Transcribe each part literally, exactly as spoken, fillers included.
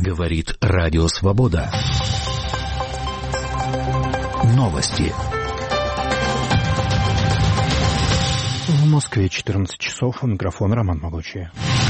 Говорит Радио Свобода. Новости. В Москве четырнадцать часов. У микрофона Роман Могучий.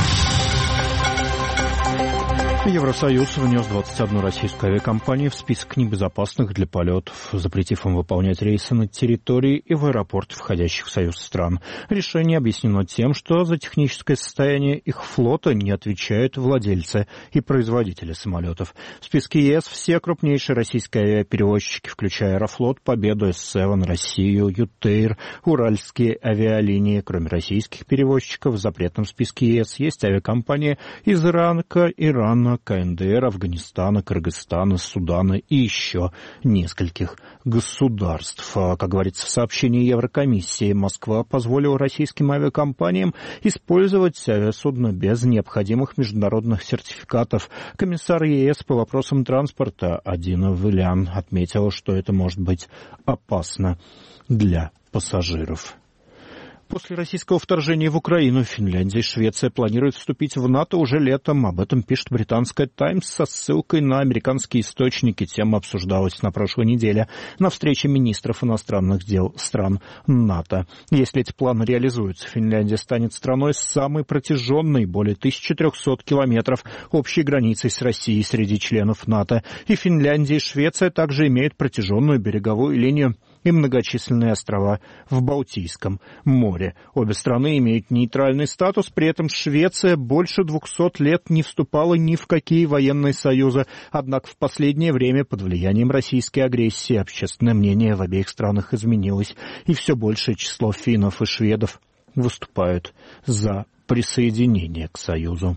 Евросоюз внес двадцать одну российскую авиакомпанию в список небезопасных для полетов, запретив им выполнять рейсы на территории и в аэропорты, входящих в Союз стран. Решение объяснено тем, что за техническое состояние их флота не отвечают владельцы и производители самолетов. В списке ЕС все крупнейшие российские авиаперевозчики, включая Аэрофлот, Победу, эс севен, Россию, Ютейр, Уральские авиалинии. Кроме российских перевозчиков, в запретном списке ЕС есть авиакомпании из Ирака, Ирана, ка эн дэ эр, Афганистана, Кыргызстана, Судана и еще нескольких государств. Как говорится в сообщении Еврокомиссии, Москва позволила российским авиакомпаниям использовать авиасудно без необходимых международных сертификатов. Комиссар ЕС по вопросам транспорта Адина Вилян отметила, что это может быть опасно для пассажиров. После российского вторжения в Украину Финляндия и Швеция планируют вступить в НАТО уже летом. Об этом пишет британская «Таймс» со ссылкой на американские источники. Тема обсуждалась на прошлой неделе на встрече министров иностранных дел стран НАТО. Если эти планы реализуются, Финляндия станет страной с самой протяженной, более тысяча триста километров, общей границей с Россией среди членов НАТО. И Финляндия и Швеция также имеют протяженную береговую линию и многочисленные острова в Балтийском море. Обе страны имеют нейтральный статус, при этом Швеция больше двухсот лет не вступала ни в какие военные союзы. Однако в последнее время под влиянием российской агрессии общественное мнение в обеих странах изменилось, и все большее число финнов и шведов выступают за присоединение к союзу.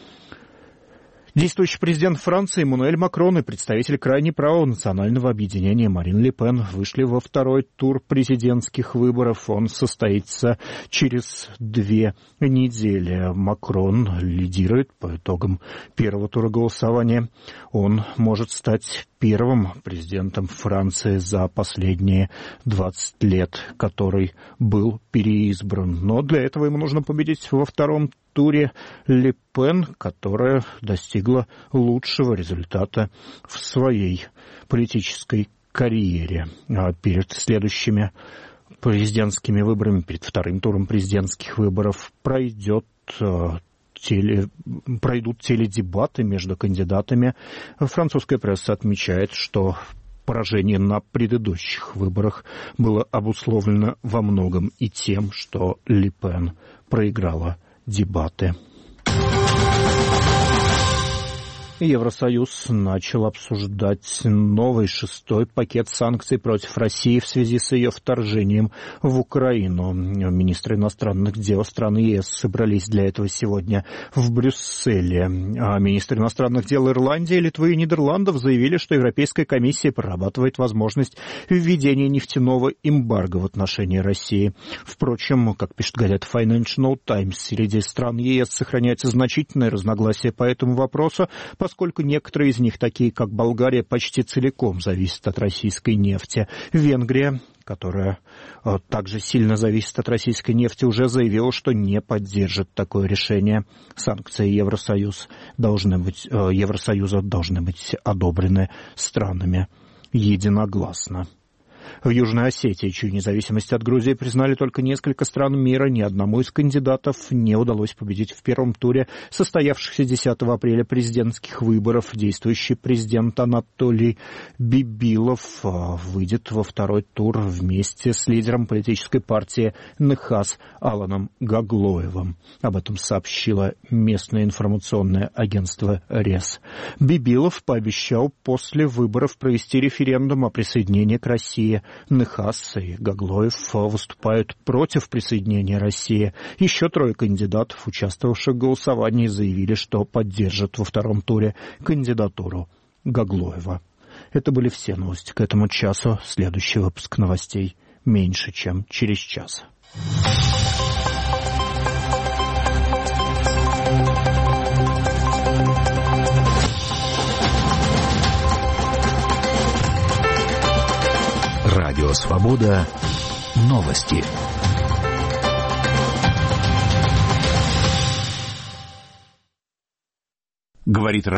Действующий президент Франции Эммануэль Макрон и представитель крайне правого национального объединения Марин Ле Пен вышли во второй тур президентских выборов. Он состоится через две недели. Макрон лидирует по итогам первого тура голосования. Он может стать первым президентом Франции за последние двадцать лет, который был переизбран. Но для этого ему нужно победить во втором туре Ле Пен, которая достигла лучшего результата в своей политической карьере. А перед следующими президентскими выборами, перед вторым туром президентских выборов пройдет Теле, пройдут теледебаты между кандидатами. Французская пресса отмечает, что поражение на предыдущих выборах было обусловлено во многом и тем, что Ле Пен проиграла дебаты. Евросоюз начал обсуждать новый шестой пакет санкций против России в связи с ее вторжением в Украину. Министры иностранных дел стран ЕС собрались для этого сегодня в Брюсселе. А министры иностранных дел Ирландии, Литвы и Нидерландов заявили, что Европейская комиссия прорабатывает возможность введения нефтяного эмбарго в отношении России. Впрочем, как пишет газета Financial Times, среди стран ЕС сохраняется значительное разногласие по этому вопросу, поскольку некоторые из них, такие как Болгария, почти целиком зависят от российской нефти. Венгрия, которая э, также сильно зависит от российской нефти, уже заявила, что не поддержит такое решение. Санкции Евросоюз должны быть, э, Евросоюза должны быть одобрены странами единогласно. В Южной Осетии, чью независимость от Грузии признали только несколько стран мира, ни одному из кандидатов не удалось победить в первом туре состоявшихся десятого апреля президентских выборов. Действующий президент Анатолий Бибилов выйдет во второй тур вместе с лидером политической партии НХАС Аланом Гаглоевым. Об этом сообщило местное информационное агентство РЕС. Бибилов пообещал после выборов провести референдум о присоединении к России. НХАС и Гаглоев выступают против присоединения России. Еще трое кандидатов, участвовавших в голосовании, заявили, что поддержат во втором туре кандидатуру Гаглоева. Это были все новости к этому часу. Следующий выпуск новостей меньше, чем через час. Радио Свобода. Новости. Говорит